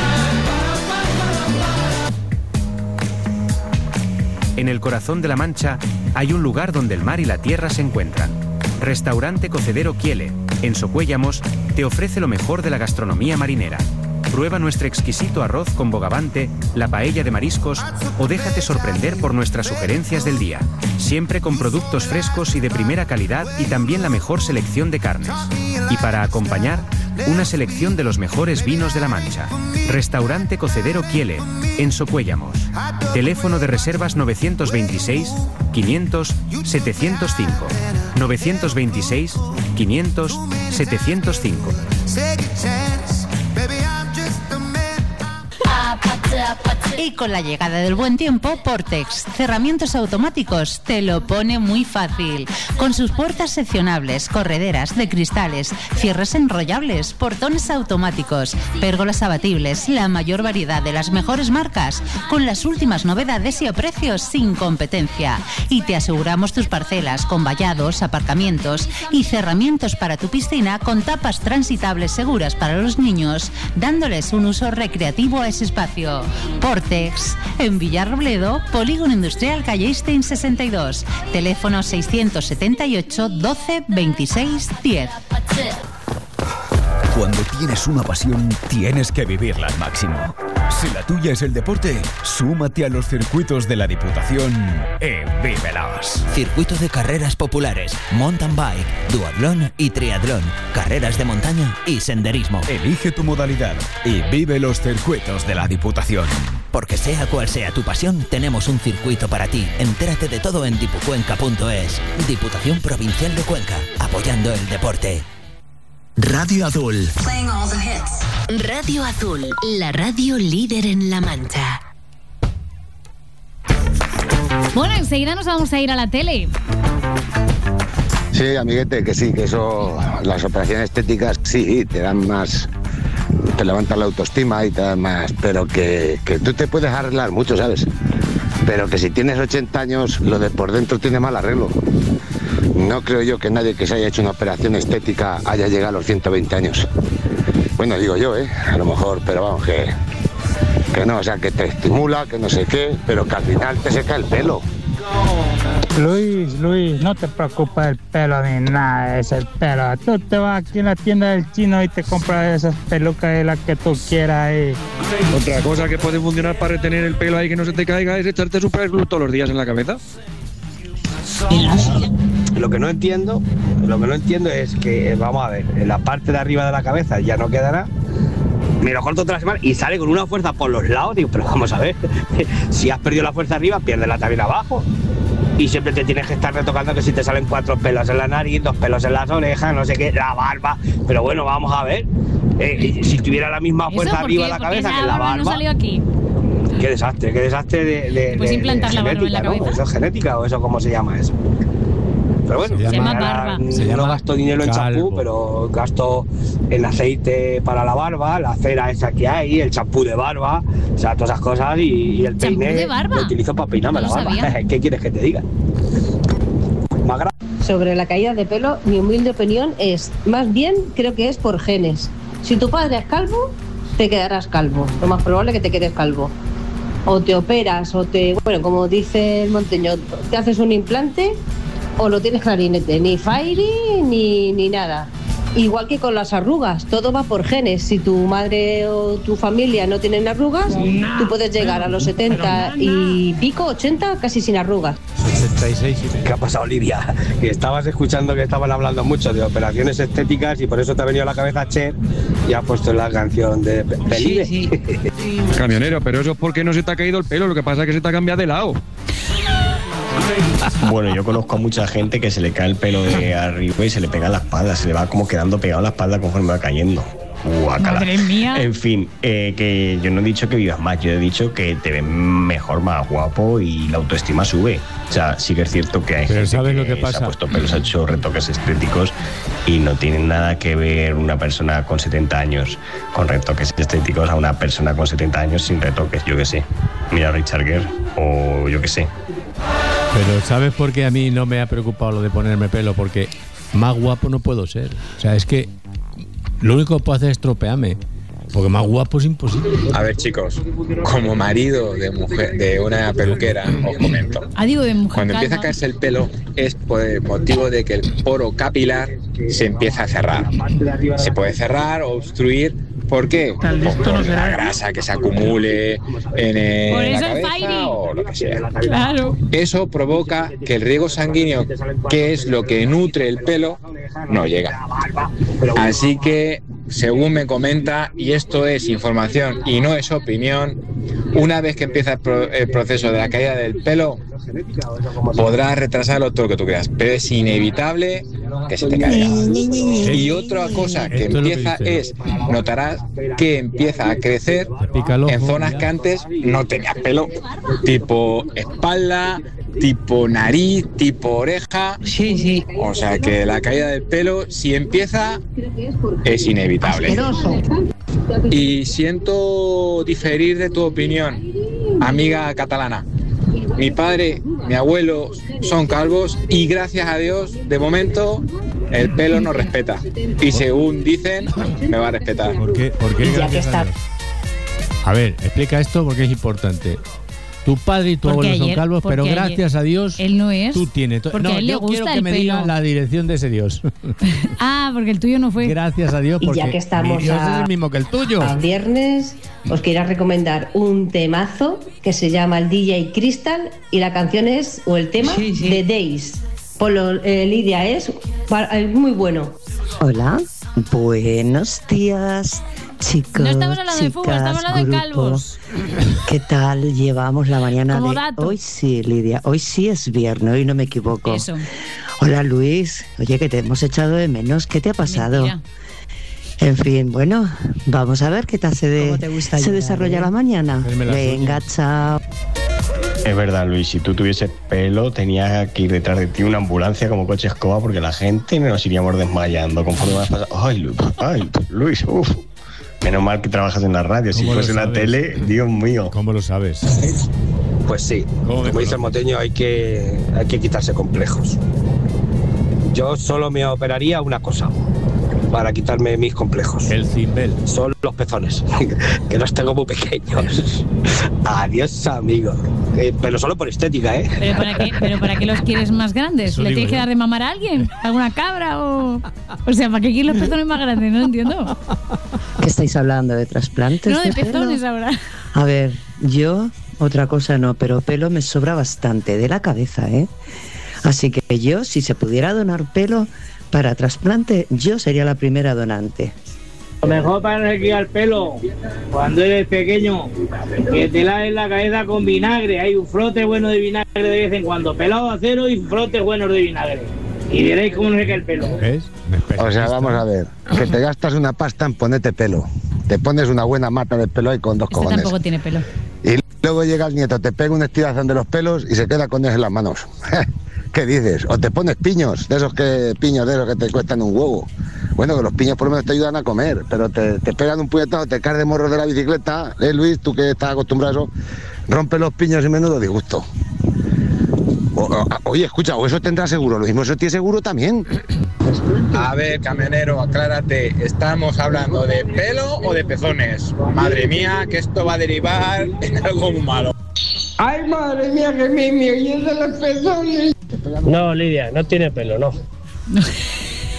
En el corazón de La Mancha hay un lugar donde el mar y la tierra se encuentran. Restaurante Cocedero Quiele, en Socuéllamos, te ofrece lo mejor de la gastronomía marinera. Prueba nuestro exquisito arroz con bogavante, la paella de mariscos o déjate sorprender por nuestras sugerencias del día. Siempre con productos frescos y de primera calidad y también la mejor selección de carnes. Y para acompañar, una selección de los mejores vinos de La Mancha. Restaurante Cocedero Quiele, en Socuéllamos. Teléfono de reservas novecientos veintiséis, quinientos, setecientos cinco. novecientos veintiséis, quinientos, setecientos cinco. Y con la llegada del buen tiempo, Portex Cerramientos Automáticos te lo pone muy fácil. Con sus puertas seccionables, correderas de cristales, cierres enrollables, portones automáticos, pérgolas abatibles, la mayor variedad de las mejores marcas, con las últimas novedades y a precios sin competencia. Y te aseguramos tus parcelas con vallados, aparcamientos y cerramientos para tu piscina con tapas transitables seguras para los niños, dándoles un uso recreativo a ese espacio. Portex, en Villarrobledo, Polígono Industrial Calle Einstein sesenta y dos, teléfono seiscientos setenta y ocho, doce, veintiséis, diez. Cuando tienes una pasión, tienes que vivirla al máximo. Si la tuya es el deporte, súmate a los circuitos de la Diputación en Vívelos. Circuito de carreras populares, mountain bike, duatlón y triatlón, carreras de montaña y senderismo. Elige tu modalidad y vive los circuitos de la Diputación. Porque sea cual sea tu pasión, tenemos un circuito para ti. Entérate de todo en dipucuenca punto es. Diputación Provincial de Cuenca, apoyando el deporte. Radio Azul. Radio Azul, la radio líder en La Mancha. Bueno, enseguida nos vamos a ir a la tele. Sí, amiguete, que sí, que eso, las operaciones estéticas sí, te dan más, te levantan la autoestima y te dan más, pero que, que tú te puedes arreglar mucho, ¿sabes? Pero que si tienes ochenta años, lo de por dentro tiene mal arreglo. No creo yo que nadie que se haya hecho una operación estética haya llegado a los ciento veinte años. Bueno, digo yo, ¿eh? A lo mejor, pero vamos, que, que no, o sea, que te estimula, que no sé qué, pero que al final te seca el pelo. Luis, Luis, no te preocupes el pelo ni nada de ese pelo. Tú te vas aquí en la tienda del chino y te compras esas pelucas de las que tú quieras ahí. Otra cosa que puede funcionar para retener el pelo ahí que no se te caiga es echarte superglue todos los días en la cabeza. Lo que no entiendo, lo que no entiendo es que, vamos a ver, en la parte de arriba de la cabeza ya no quedará. Me lo corto otra semana y sale con una fuerza por los lados. Digo, pero vamos a ver, si has perdido la fuerza arriba, piérdela también abajo. Y siempre te tienes que estar retocando que si te salen cuatro pelos en la nariz, dos pelos en las orejas, no sé qué, la barba. Pero bueno, vamos a ver. Eh, si tuviera la misma fuerza arriba de la cabeza que en la barba. No salió aquí. Qué desastre, qué desastre de, de, pues de, implantar de la barba en la ¿no? cabeza. ¿Eso es genética o eso cómo se llama eso? Pero bueno, se llama barba. Se llama, no gasto dinero en champú, pero gasto en aceite para la barba, la cera esa que hay, el champú de barba, o sea, todas esas cosas y, y el peine de barba? lo utilizo para peinarme No la barba. sabía. ¿Qué quieres que te diga? Más gra- Sobre la caída de pelo, mi humilde opinión es, más bien creo que es por genes. Si tu padre es calvo, te quedarás calvo. Lo más probable es que te quedes calvo. O te operas, o te, bueno, como dice el monteño, te haces un implante o lo tienes clarinete. Ni fairy ni, ni nada. Igual que con las arrugas, todo va por genes. Si tu madre o tu familia no tienen arrugas, tú puedes llegar a los setenta y pico, ochenta, casi sin arrugas. sesenta y seis. ¿Qué ha pasado, Olivia? Que estabas escuchando que estaban hablando mucho de operaciones estéticas y por eso te ha venido a la cabeza Cher y has puesto la canción de Believe. Sí, sí. Camionero, pero eso es porque no se te ha caído el pelo, lo que pasa es que se te ha cambiado de lado. Bueno, yo conozco a mucha gente que se le cae el pelo de arriba y se le pega en la espalda, se le va como quedando pegado a la espalda conforme va cayendo. Guácala. Madre mía. En fin, eh, que yo no he dicho que vivas más, yo he dicho que te ves mejor, más guapo y la autoestima sube. O sea, sí que es cierto que hay Pero gente ¿sabes que lo que pasa? se ha puesto pelos, ha hecho retoques estéticos y no tiene nada que ver una persona con setenta años con retoques estéticos a una persona con setenta años sin retoques, yo qué sé. Mira a Richard Gere o yo qué sé. Pero ¿sabes por qué a mí no me ha preocupado lo de ponerme pelo? Porque más guapo no puedo ser. O sea, es que lo único que puedo hacer es estropearme. Porque más guapo es imposible. A ver, chicos, como marido de mujer de una peluquera, os comento. Ah, digo de mujer Cuando calva. empieza a caerse el pelo es por el motivo de que el poro capilar se empieza a cerrar. Se puede cerrar o obstruir. ¿Por qué? Pues por la grasa que se acumule en eh, Por la eso el cabeza Fairy. o lo que sea. Claro. Eso provoca que el riego sanguíneo, que es lo que nutre el pelo, no llega. Así que, según me comenta, y esto es información y no es opinión, una vez que empieza el, pro- el proceso de la caída del pelo, podrás retrasarlo todo lo que tú quieras, pero es inevitable que se te caiga. Y otra cosa que Esto es lo que empieza dice. es, notarás que empieza a crecer en zonas que antes no tenías pelo, tipo espalda, tipo nariz, tipo oreja. Sí, sí. O sea que la caída del pelo, si empieza, es inevitable. Y siento diferir de tu opinión, amiga catalana. Mi padre, mi abuelo son calvos y gracias a Dios, de momento, el pelo nos respeta. Y según dicen, me va a respetar. ¿Por qué? ¿Por qué? Gracias a Dios. A ver, explica esto porque es importante. Tu padre y tu Porque abuelo son ayer- calvos, pero porque gracias ayer- a Dios Él no es. tú tienes. to- Porque no, a él le yo quiero gusta que el me digan pelo. la dirección de ese Dios. Ah, porque el tuyo no fue. Gracias a Dios, Y porque ya que estamos mi Dios a- es el mismo que el tuyo. A viernes os quería recomendar un temazo que se llama el D J Crystal y la canción es, o el tema, The Days. Ponlo, eh, Lidia, es, es muy bueno. Hola, buenos días, chicos. No estamos hablando de fútbol, estamos hablando de grupo. calvos. ¿Qué tal llevamos la mañana Como de dato. hoy? Sí, Lidia, hoy sí es viernes, hoy no me equivoco. Eso. Hola, Luis. Oye, que te hemos echado de menos. ¿Qué te ha pasado? Mentira. En fin, bueno, vamos a ver qué tal se, de- ¿Cómo te gusta se llorar, desarrolla eh? la mañana. Hacerme las Venga, chao. Es verdad, Luis, si tú tuvieses pelo, tenía que ir detrás de ti una ambulancia como coche escoba porque la gente nos iríamos desmayando conforme vas pasando. Ay, Lu- ay, Luis, uff. Menos mal que trabajas en la radio. Si ¿Cómo lo fuese en la sabes? tele, Dios mío. ¿Cómo lo sabes? Pues sí, como dice el moteño, hay que, hay que quitarse complejos. Yo solo me operaría una cosa para quitarme mis complejos. El cimbel. Son los pezones, que los tengo muy pequeños. Adiós, amigo. Eh, pero solo por estética, ¿eh? ¿Pero para qué, pero para qué los quieres más grandes? Eso ¿Le digo tienes que yo. dar de mamar a alguien? ¿Alguna cabra o...? O sea, ¿para qué quieres los pezones más grandes? No entiendo. ¿Qué estáis hablando? ¿De trasplantes? No, de pelo? pezones ahora. A ver, yo otra cosa no, pero pelo me sobra bastante de la cabeza, ¿eh? Así que yo, si se pudiera donar pelo para trasplante, yo sería la primera donante. Lo mejor para arreglar el pelo, cuando eres pequeño, que te laves la cabeza con vinagre. Hay un frote bueno de vinagre de vez en cuando, pelado a cero y frotes buenos de vinagre. Y veréis cómo no se cae el pelo. O sea, vamos a ver, que te gastas una pasta en ponerte pelo. Te pones una buena mata de pelo ahí con dos Este cojones. tampoco tiene pelo. Y luego llega el nieto, te pega un estirazón de los pelos y se queda con ellos en las manos. ¿Qué dices? O te pones piños, de esos que piños de esos que te cuestan un huevo. Bueno, que los piños por lo menos te ayudan a comer, pero te, te pegan un puñetazo, te caes de morros de la bicicleta, ¿eh, Luis? Tú que estás acostumbrado a eso, rompe los piños y menudo disgusto. O- o- oye, escucha, o eso tendrá seguro, lo mismo eso tiene seguro también. A ver, camionero, aclárate, ¿estamos hablando de pelo o de pezones? Madre mía, que esto va a derivar en algo muy malo. Ay, madre mía, que me me oyen de los pezones. No, Lidia, no tiene pelo, no.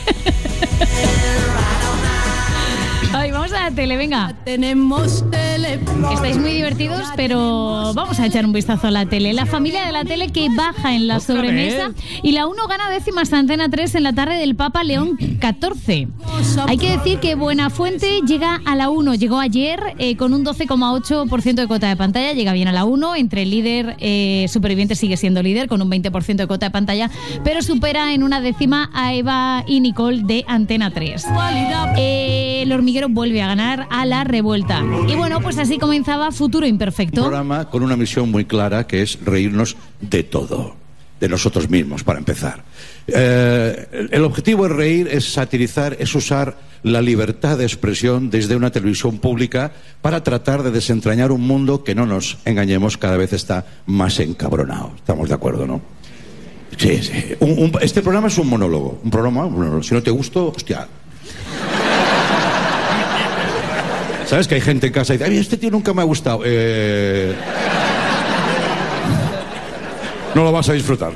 Ay, vamos a la tele, venga. Tenemos tele Estáis muy divertidos, pero vamos a echar un vistazo a la tele. La familia de la tele que baja en la ¿Otra sobremesa vez? y la uno gana décimas a Antena tres en la tarde del Papa León catorce. Hay que decir que Buenafuente llega a la uno, llegó ayer eh, con un doce coma ocho por ciento de cota de pantalla, llega bien a la uno, entre el líder, eh, Superviviente sigue siendo líder con un veinte por ciento de cota de pantalla, pero supera en una décima a Eva y Nicole de Antena tres. Eh, el hormiguero vuelve a ganar a La Revuelta. Y bueno, pues así comenzaba Futuro Imperfecto. Un programa con una misión muy clara, que es reírnos de todo, de nosotros mismos, para empezar. Eh, el objetivo es reír, es satirizar, es usar la libertad de expresión desde una televisión pública para tratar de desentrañar un mundo que, no nos engañemos, cada vez está más encabronado. ¿Estamos de acuerdo, no? Sí, sí. Un, un, este programa es un monólogo. Un programa, un monólogo. Si no te gustó, hostia. ¿Sabes que hay gente en casa y dice, ay, este tío nunca me ha gustado? Eh... No lo vas a disfrutar.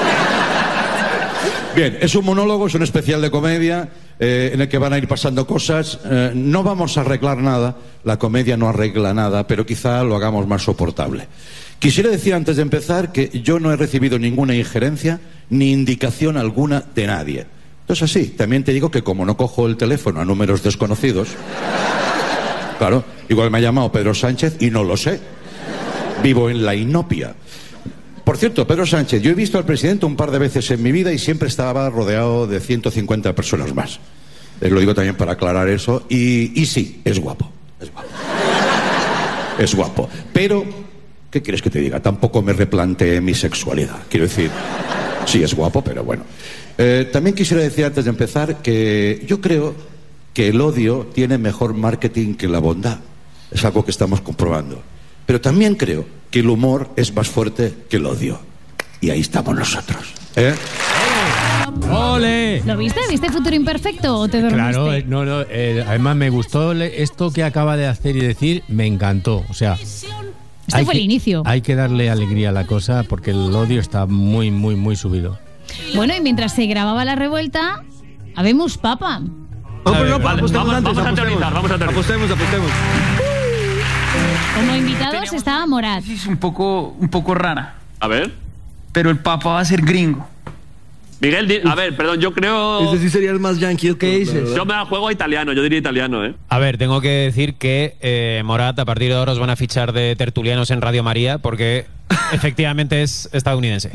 Bien, es un monólogo, es un especial de comedia eh, en el que van a ir pasando cosas. Eh, no vamos a arreglar nada, la comedia no arregla nada, pero quizá lo hagamos más soportable. Quisiera decir antes de empezar que yo no he recibido ninguna injerencia ni indicación alguna de nadie. Entonces así, también te digo que como no cojo el teléfono a números desconocidos, claro, igual me ha llamado Pedro Sánchez y no lo sé. Vivo en la inopia. Por cierto, Pedro Sánchez, yo he visto al presidente un par de veces en mi vida y siempre estaba rodeado de ciento cincuenta personas más. Eh, lo digo también para aclarar eso. Y, y sí, es guapo. Es guapo. Es guapo. Pero, ¿qué quieres que te diga? Tampoco me replanteé mi sexualidad. Quiero decir, sí es guapo, pero bueno. Eh, también quisiera decir antes de empezar que yo creo que el odio tiene mejor marketing que la bondad. Es algo que estamos comprobando. Pero también creo que el humor es más fuerte que el odio. Y ahí estamos nosotros. ¿Eh? ¡Ole! ¿Lo viste? ¿Viste Futuro Imperfecto o te dormiste? Claro, eh, no, no, eh, además me gustó le- esto que acaba de hacer y decir, me encantó. O sea, Este hay fue que- el inicio. Hay que darle alegría a la cosa porque el odio está muy, muy, muy subido. Bueno, y mientras se grababa La Revuelta, habemos Papa. No, pero no, Vale, apostemos vamos, antes, vamos a apostemos. teorizar, vamos a teorizar. Apostemos, apostemos. Como invitados estaba Morat. Es un poco, un poco rara. A ver. Pero el Papa va a ser gringo. Miguel, di- a ver, perdón, yo creo... Ese sí sería el más yankee. ¿Qué dices? Yo me la juego a italiano, yo diría italiano, ¿eh? A ver, tengo que decir que eh, Morat a partir de ahora os van a fichar de tertulianos en Radio María porque efectivamente es estadounidense.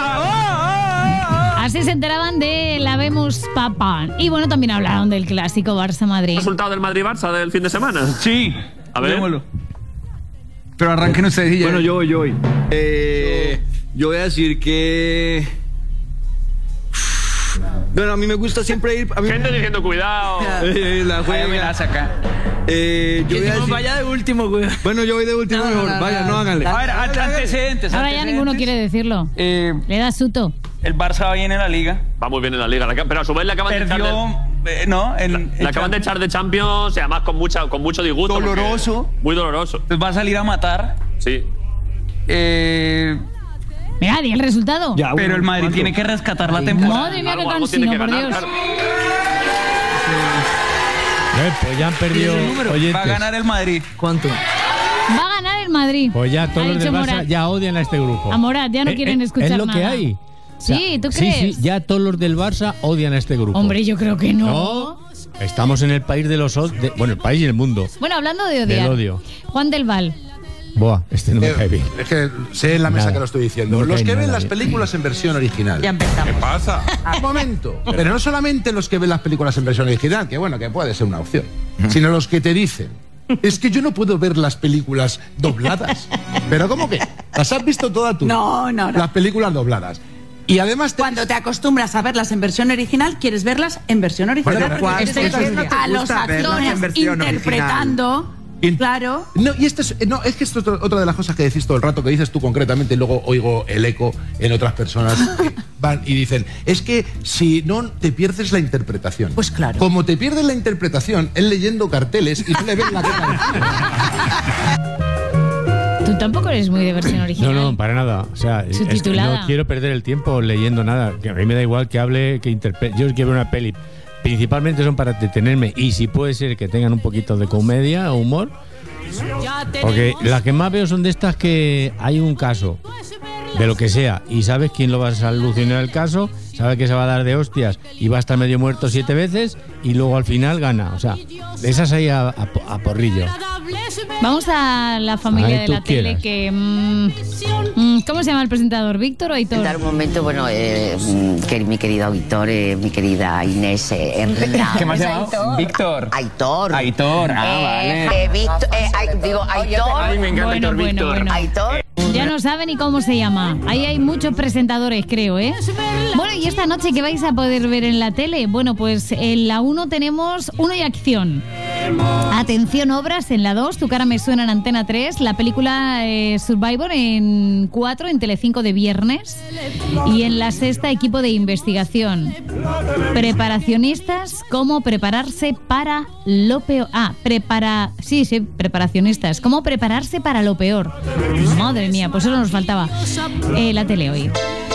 Así se enteraban de la Vemos Papa. Y bueno, también hablaron del clásico Barça-Madrid. ¿Resultado del Madrid-Barça del fin de semana? Sí. A ver. Démoslo. Pero arranquen ustedes y ya. Bueno, yo voy, yo voy. Eh, yo voy a decir que... Bueno, a mí me gusta siempre ir... A mí... Gente diciendo cuidado. Eh, la juega. Vaya amenaza acá. Eh, yo Que voy a si no, decir... vaya de último, güey. Bueno, yo voy de último No, no, mejor. no, Vaya, no, no háganle. A ver, ante- antecedentes. Ahora ya antecedentes. ninguno quiere decirlo. Eh, Le da suto. el Barça va bien en la liga. Va muy bien en la liga, la- pero a su vez le acaban de echar Perdió... de... eh, no, en, Le acaban de echar de Champions y además con, mucha, con mucho disgusto. porque- Doloroso. Muy doloroso. Pues va a salir a matar. Sí. Eh, Mira, di el resultado. Ya, pero el Madrid tiene que rescatar la temporada. Madre mía, qué Algo- algo tiene cansino, que por ganar, Dios. claro. Eh, pues ya han perdido Ese número, oyentes. va a ganar el Madrid. ¿Cuánto? Va a ganar el Madrid. Pues ya todos Ha los del dicho Barça Morat. ya odian a este grupo. A Morat, ya no Eh, quieren eh, escuchar Es lo que nada. hay. O sea, Sí, ¿tú Sí, crees? sí, ya todos los del Barça odian a este grupo. Hombre, yo creo que no. No, estamos en el país de los... od- de- bueno, el país y el mundo. Bueno, hablando de odiar. Del odio. Juan del Val. Buah, este no me cae bien. Es que sé en la mesa Nada. que lo estoy diciendo. No me Los cae que ven nada las bien. películas en versión original. Ya empezamos. ¿Qué pasa? Un momento. Pero no solamente los que ven las películas en versión original, que bueno, que puede ser una opción, sino los que te dicen, es que yo no puedo ver las películas dobladas. ¿Pero cómo que? ¿Las has visto todas tú? No, no, no. Las películas dobladas. Y además... Te... Cuando te acostumbras a verlas en versión original, quieres verlas en versión original. Bueno, pero Porque ¿cuál- estoy eso es- viendo no te a los gusta verlas en actores versión interpretando... Claro. No, y esto es, no, es que esto es otra de las cosas que decís todo el rato, que dices tú concretamente, y luego oigo el eco en otras personas que van y dicen, es que si no te pierdes la interpretación. Pues claro. Como te pierdes la interpretación, es leyendo carteles y no le ves la cara. Tú tampoco eres muy de versión No, original. no, para nada. O sea, es que Subtitulada. no quiero perder el tiempo leyendo nada. Que a mí me da igual que hable, que interprete. Yo quiero ver una peli. Principalmente son para detenerme. Y si puede ser que tengan un poquito de comedia o humor, Porque las que más veo son de estas que hay un caso, de lo que sea, y sabes quién lo va a solucionar el caso, sabes que se va a dar de hostias y va a estar medio muerto siete veces y luego al final gana. O sea, de esas hay a, a, a porrillo. Vamos a la familia Ay, de tú la quieras. tele que... mm, mm, ¿Cómo se llama el presentador? ¿Víctor o Aitor? Dar un momento, bueno, eh, mm, que mi querido Víctor, eh, mi querida Inés, eh, Enrique. ¿Qué me has llamado? Víctor. Aitor. Aitor, ah, Eh, vale. eh, Víctor, eh, ay, digo, Aitor. Ay, me encanta Bueno, Aitor bueno, Víctor. bueno. Aitor. Ya no sabe ni cómo se llama. Ahí hay muchos presentadores, creo, ¿eh? Bueno, y esta noche, ¿qué vais a poder ver en la tele? Bueno, pues en la uno tenemos Uno y Acción. Atención, Obras en la dos, Tu cara me suena en Antena tres, la película eh, Survivor en cuatro, en Telecinco de viernes, y en la sexta, Equipo de Investigación. Preparacionistas, cómo prepararse para lo peor. Ah, prepara... Sí, sí, preparacionistas. Cómo prepararse para lo peor. Madre mía, pues eso nos faltaba. Eh, la tele hoy.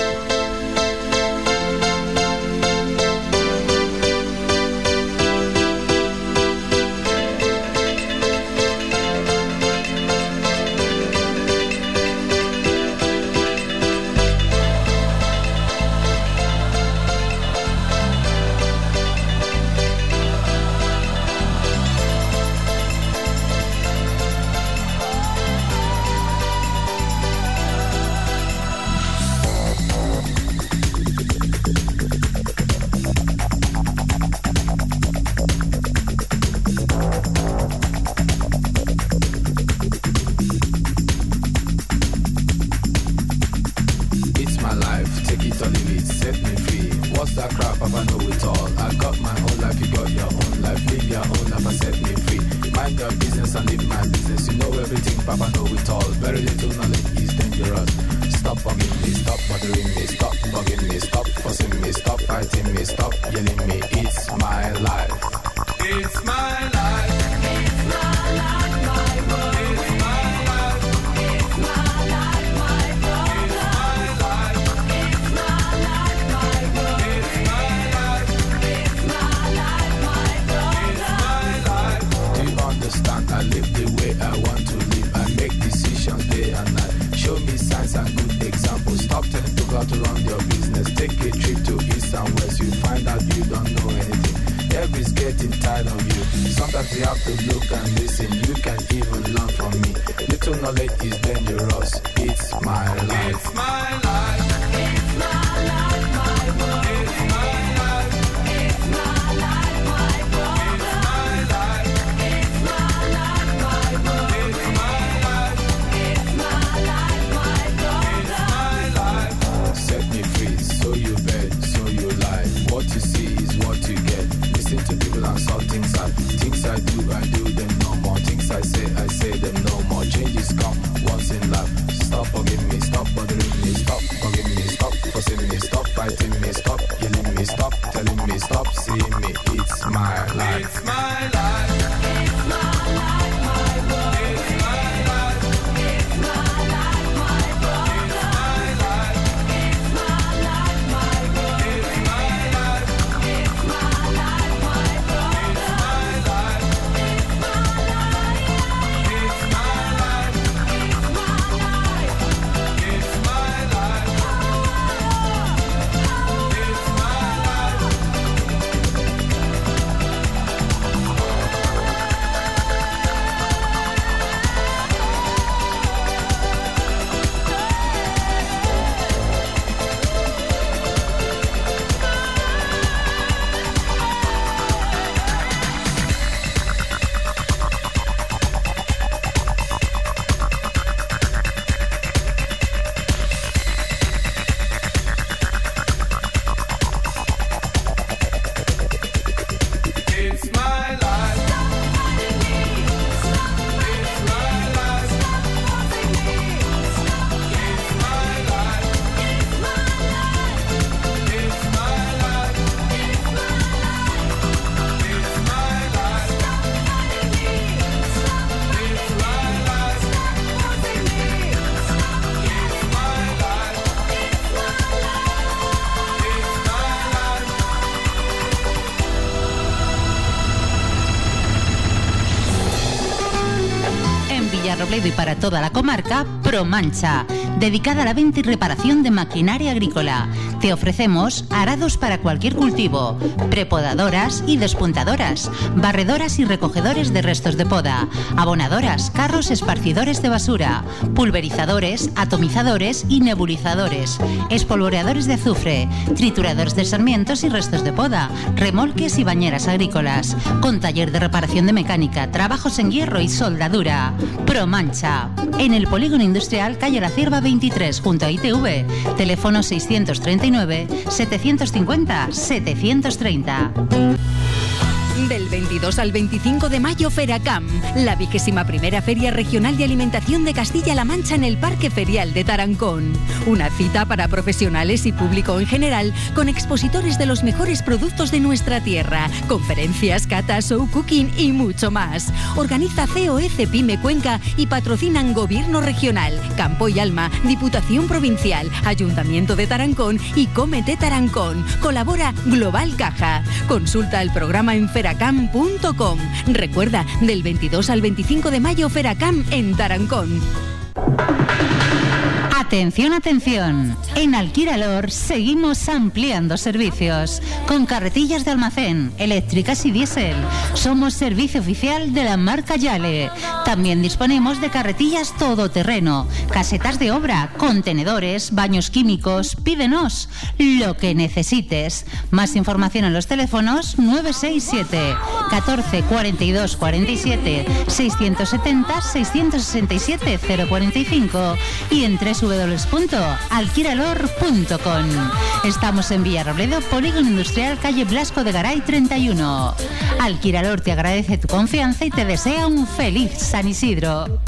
It's my life, take it or leave it, set me free. What's that crap? Papa know it all. I got my own life, you got your own life. Live your own life and set me free. Mind your business and live my business. You know everything, Papa know it all. Very little knowledge is dangerous. Stop bugging me, stop bothering me, stop bugging me, stop fussing me, stop fighting me, stop yelling me. It's my life. It's my life. It's my life, my world. It's my life. It's my life, my world. It's my life. It's my life, my world. It's my life. It's my life, my world. It's my life. Do you understand? I live the way I want to live. I make decisions day and night. Show me signs and good examples. Stop telling people how to run your business. Take a trip to east and west. You find out you don't know anything. Everybody's getting tired of you. Sometimes you have to look and listen. You can even learn from me. Little knowledge is dangerous. It's my life. It's my life. It's my life, my world. It's my life. It's my life, my world. It's my life. It's my life, my world. It's my life. It's my life, my world. It's my life. Set me free, so you bet, so you lie. What you see is what you get. Listen to people and saw things I things I do, I do them no more. Things I say, I say them no more. Changes come once in life. Stop bugging me, stop bothering me, stop bugging me, stop fussing me, stop fighting me, stop yelling me, stop telling me, stop seeing me. It's my life. It's my life. It's my life, my world. It's my life. It's my life, my world. It's my life. It's my life, my world. It's my life. It's my life, my world. It's my life. It's my life. It's my life. It's my life. Villarrobledo y para toda la comarca, ProMancha, dedicada a la venta y reparación de maquinaria agrícola. Te ofrecemos arados para cualquier cultivo, prepodadoras y despuntadoras, barredoras y recogedores de restos de poda, abonadoras, carros esparcidores de basura, pulverizadores, atomizadores y nebulizadores, espolvoreadores de azufre, trituradores de sarmientos y restos de poda, remolques y bañeras agrícolas, con taller de reparación de mecánica, trabajos en hierro y soldadura. ProMancha, en el Polígono Industrial, calle La Cierva veintitrés, junto a I T V, teléfono seiscientos treinta y nueve, setecientos cincuenta, setecientos treinta. Del veintidós al veinticinco de mayo, Feracam, la vigésima primera Feria Regional de Alimentación de Castilla-La Mancha en el Parque Ferial de Tarancón. Una cita para profesionales y público en general, con expositores de los mejores productos de nuestra tierra, conferencias, catas, show cooking y mucho más. Organiza C O E Cepime Cuenca y patrocinan Gobierno Regional, Campo y Alma, Diputación Provincial, Ayuntamiento de Tarancón y Cómete Tarancón. Colabora Global Caja. Consulta el programa en feracam punto com. Recuerda, del veintidós al veinticinco de mayo, Feracam en Tarancón. Atención, atención. En Alquiralor seguimos ampliando servicios con carretillas de almacén, eléctricas y diésel. Somos servicio oficial de la marca Yale. También disponemos de carretillas todoterreno, casetas de obra, contenedores, baños químicos. Pídenos lo que necesites. Más información en los teléfonos nueve seis siete, catorce, cuarenta y dos, cuarenta y siete, seiscientos setenta, seiscientos sesenta y siete, cero cuarenta y cinco y en w w w punto alquiralor punto com. Estamos en Villarrobledo, Polígono Industrial, calle Blasco de Garay treinta y uno. Alquiralor te agradece tu confianza y te desea un feliz San Isidro.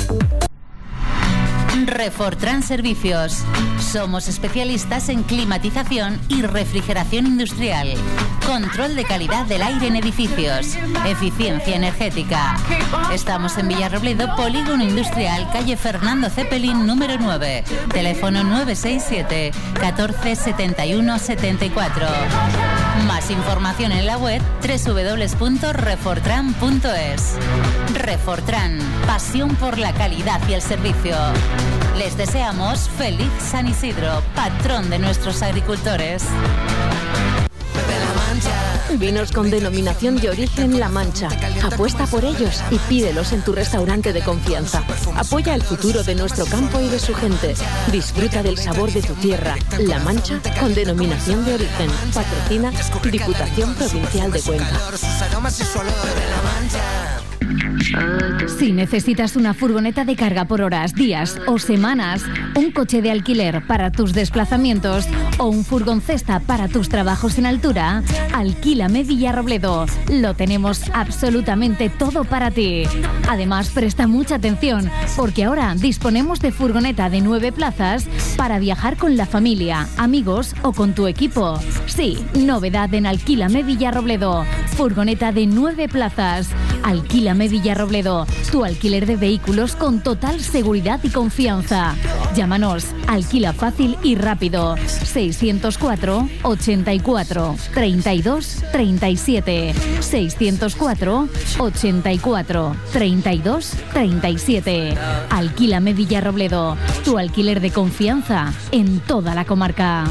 Refortran Servicios. Somos especialistas en climatización y refrigeración industrial, control de calidad del aire en edificios, eficiencia energética. Estamos en Villarrobledo, Polígono Industrial, calle Fernando Zeppelin número nueve. Teléfono nueve seis siete, catorce, setenta y uno, setenta y cuatro. Más información en la web w w w punto refortran punto es. Refortran, pasión por la calidad y el servicio. Les deseamos feliz San Isidro, patrón de nuestros agricultores. Vinos con denominación de origen La Mancha. Apuesta por ellos y pídelos en tu restaurante de confianza. Apoya el futuro de nuestro campo y de su gente. Disfruta del sabor de tu tierra. La Mancha con denominación de origen. Patrocina Diputación Provincial de Cuenca. Si necesitas una furgoneta de carga por horas, días o semanas, un coche de alquiler para tus desplazamientos o un furgoncesta para tus trabajos en altura, Alquílame Villarrobledo. Lo tenemos absolutamente todo para ti. Además, presta mucha atención porque ahora disponemos de furgoneta de nueve plazas para viajar con la familia, amigos o con tu equipo. Sí, novedad en Alquílame Villarrobledo. Furgoneta de nueve plazas. Alquílame Villarrobledo, tu alquiler de vehículos con total seguridad y confianza. Llámanos, alquila fácil y rápido. seiscientos cuatro, ochenta y cuatro, treinta y dos, treinta y siete. seiscientos cuatro, ochenta y cuatro, treinta y dos, treinta y siete. Alquílame Villarrobledo, tu alquiler de confianza en toda la comarca.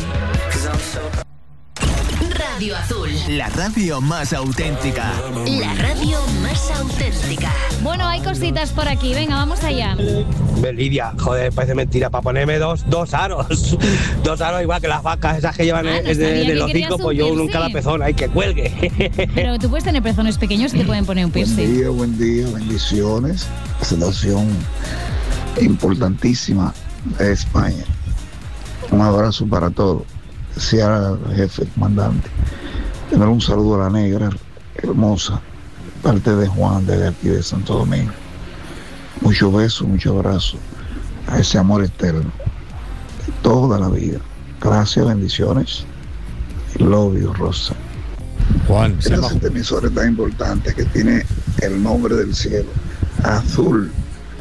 Radio Azul, la radio más auténtica. La radio más auténtica. Bueno, hay cositas por aquí. Venga, vamos allá. Lidia, joder, parece mentira. Para ponerme dos, dos aros. Dos aros igual que las vacas, esas que llevan Ah, no es de, sabía de que los querías cinco, un pues yo uno en cada piercing. pezón, hay que cuelgue. Pero tú puedes tener pezones pequeños y te pueden poner un Buen piercing. día, buen día, bendiciones. Selección importantísima de España. Un abrazo para todos. Sea el jefe, comandante. Tener un saludo a la negra, hermosa, parte de Juan, de aquí de Santo Domingo. Muchos besos, muchos abrazos a ese amor eterno de toda la vida. Gracias, bendiciones. Love you, Rosa. Juan, se llama Esta emisora tan importante que tiene el nombre del cielo, Azul.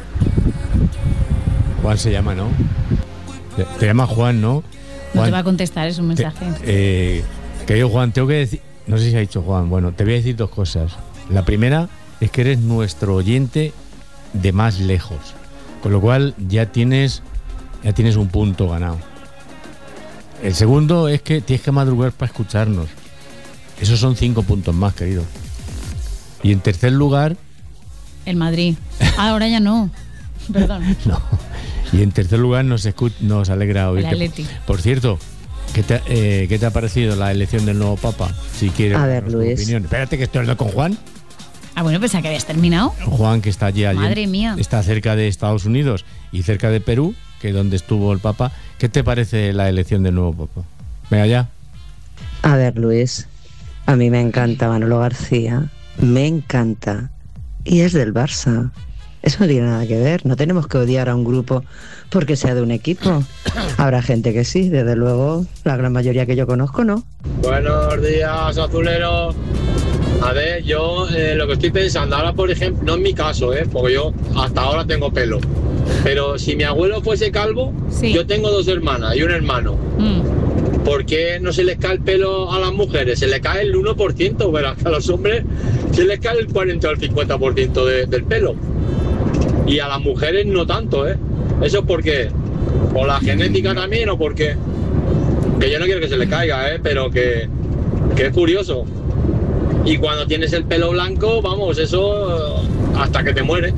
Juan se llama, ¿no? Te, te llama Juan, ¿no? No Juan, te va a contestar, es un mensaje. eh, querido Juan, tengo que decir, no sé si ha dicho Juan, bueno, te voy a decir dos cosas. La primera es que eres nuestro oyente de más lejos. Con lo cual ya tienes, ya tienes un punto ganado. El segundo es que tienes que madrugar para escucharnos. Esos son cinco puntos más, querido. Y en tercer lugar... El Madrid. Ahora ya no. Perdón. No. Y en tercer lugar nos, escu- nos alegra oírte. El Atleti. Por cierto, ¿qué te, eh, ¿qué te ha parecido la elección del nuevo Papa? Si quieres A ver, darnos tu Luis. opinión. Espérate que estoy hablando con Juan. Ah, bueno, pensaba que habías terminado. Juan, que está allí, allí Madre mía. está cerca de Estados Unidos y cerca de Perú, que es donde estuvo el Papa. ¿Qué te parece la elección del nuevo Papa? Venga ya. A ver, Luis, a mí me encanta Manolo García, me encanta, y es del Barça. Eso no tiene nada que ver, no tenemos que odiar a un grupo porque sea de un equipo. Habrá gente que sí, desde luego, la gran mayoría que yo conozco, ¿no? Buenos días, azuleros. A ver, yo eh, lo que estoy pensando ahora, por ejemplo, no es mi caso, ¿eh? Porque yo hasta ahora tengo pelo. Pero si mi abuelo fuese calvo, sí. Yo tengo dos hermanas y un hermano. Mm. ¿Por qué no se les cae el pelo a las mujeres? Se les cae el uno por ciento, pero a los hombres se les cae el cuarenta o el cincuenta por ciento de, del pelo. Y a las mujeres no tanto, ¿eh? ¿Eso por qué? ¿Por la genética también o por qué? Que yo no quiero que se le caiga, ¿eh? Pero que, que es curioso. Y cuando tienes el pelo blanco, vamos, eso hasta que te mueres.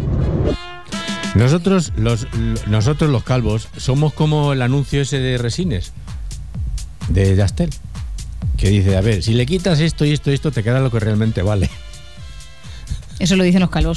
Nosotros los, nosotros los calvos somos como el anuncio ese de Resines, de Yastel, que dice, a ver, si le quitas esto y esto y esto, te queda lo que realmente vale. Eso lo dicen los calvos.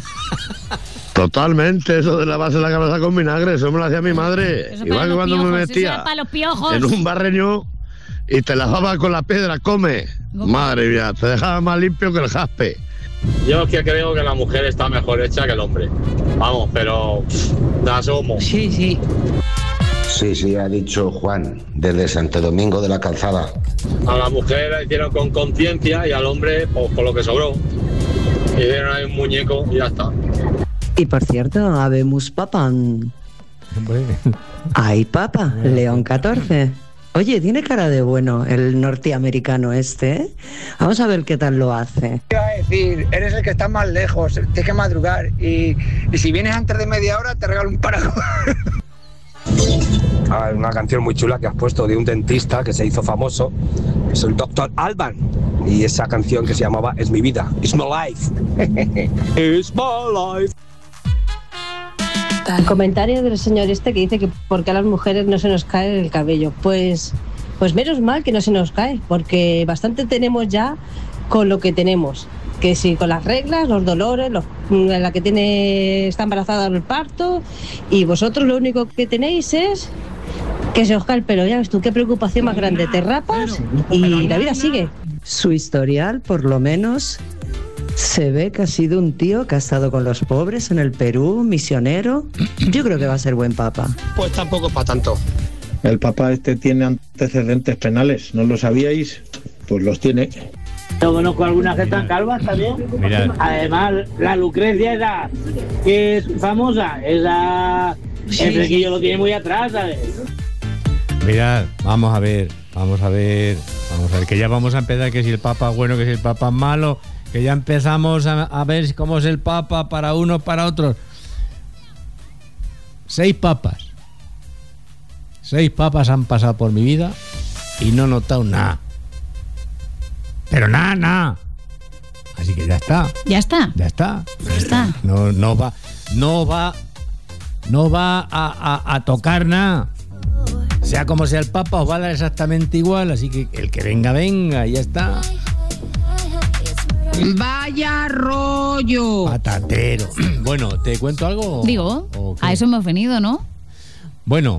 Totalmente, eso de lavarse la cabeza con vinagre, eso me lo hacía mi madre. Eso Igual para que los cuando piojos, me eso metía era para los piojos. en un barreño y te lavaba con la piedra, come. ¿Cómo? Madre mía, te dejaba más limpio que el jaspe. Yo es que creo que la mujer está mejor hecha que el hombre. Vamos, pero la somos. Sí, sí. Sí, sí, ha dicho Juan, desde Santo Domingo de la Calzada. A la mujer la hicieron con conciencia y al hombre, pues con lo que sobró. Hicieron ahí un muñeco y ya está. Y por cierto, habemos papa. Hay papa, León catorce. Oye, tiene cara de bueno el norteamericano este, ¿eh? Vamos a ver qué tal lo hace. Te iba a decir, eres el que está más lejos, tienes que madrugar y, y si vienes antes de media hora te regalo un paraguas. Ah, una canción muy chula que has puesto de un dentista que se hizo famoso, es el doctor Alban, y esa canción que se llamaba Es mi vida, It's my life. It's my life. El comentario del señor este que dice que por qué a las mujeres no se nos cae el cabello. Pues, pues menos mal que no se nos cae, porque bastante tenemos ya con lo que tenemos. Que si con las reglas, los dolores, los, la que tiene está embarazada el parto, y vosotros lo único que tenéis es que se os cae el pelo. Ya ves tú, qué preocupación más grande. Te rapas y la vida sigue. Su historial, por lo menos, se ve que ha sido un tío que ha estado con los pobres en el Perú, misionero. Yo creo que va a ser buen papa. Pues tampoco para tanto. El papa este tiene antecedentes penales, ¿no lo sabíais? Pues los tiene. Yo conozco algunas que están calvas también. Mirad. Además, la Lucrecia esa, que es famosa, esa, Sí, el flequillo sí, lo sí. tiene muy atrás, ¿sabes? Mirad, vamos a ver, vamos a ver, vamos a ver, que ya vamos a empezar, que si el Papa es bueno, que si el Papa es malo, que ya empezamos a, a ver cómo es el Papa para unos, para otros. Seis papas. Seis papas han pasado por mi vida y no he notado nada. Pero nada, nada. Así que ya está. Ya está. Ya está. Ya está. No, no va, no va, no va a, a, a tocar nada. Sea como sea el Papa, os va a dar exactamente igual. Así que el que venga, venga, y ya está. Vaya rollo. Patatero. Bueno, ¿te cuento algo? Digo, ¿O qué? a eso hemos venido, ¿no? Bueno.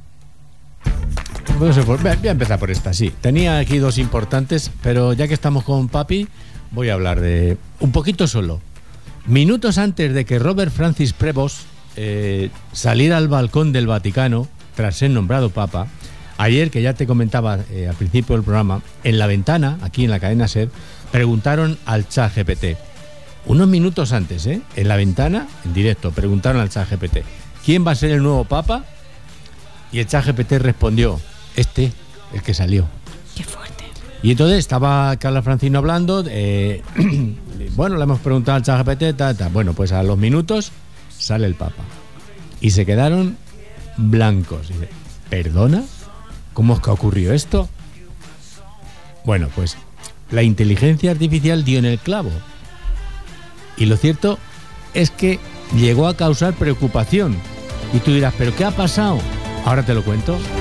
Voy a empezar por esta, sí. Tenía aquí dos importantes, pero ya que estamos con Papi, voy a hablar de un poquito solo. Minutos antes de que Robert Francis Prevost eh, saliera al balcón del Vaticano, tras ser nombrado Papa, ayer, que ya te comentaba eh, al principio del programa, en la ventana, aquí en la cadena SER, preguntaron al ChatGPT. Unos minutos antes, ¿eh? En la ventana, en directo, preguntaron al ChatGPT, ¿quién va a ser el nuevo Papa? Y el ChatGPT respondió, este, el que salió. Qué fuerte. Y entonces estaba Carla Francino hablando, eh, bueno, le hemos preguntado al ChatGPT, ta, ta. Bueno, pues a los minutos sale el Papa. y se quedaron blancos. Y dice, ¿perdona? ¿Cómo es que ocurrió esto? Bueno, pues la inteligencia artificial dio en el clavo. Y lo cierto es que llegó a causar preocupación. Y tú dirás, ¿pero qué ha pasado? Ahora te lo cuento.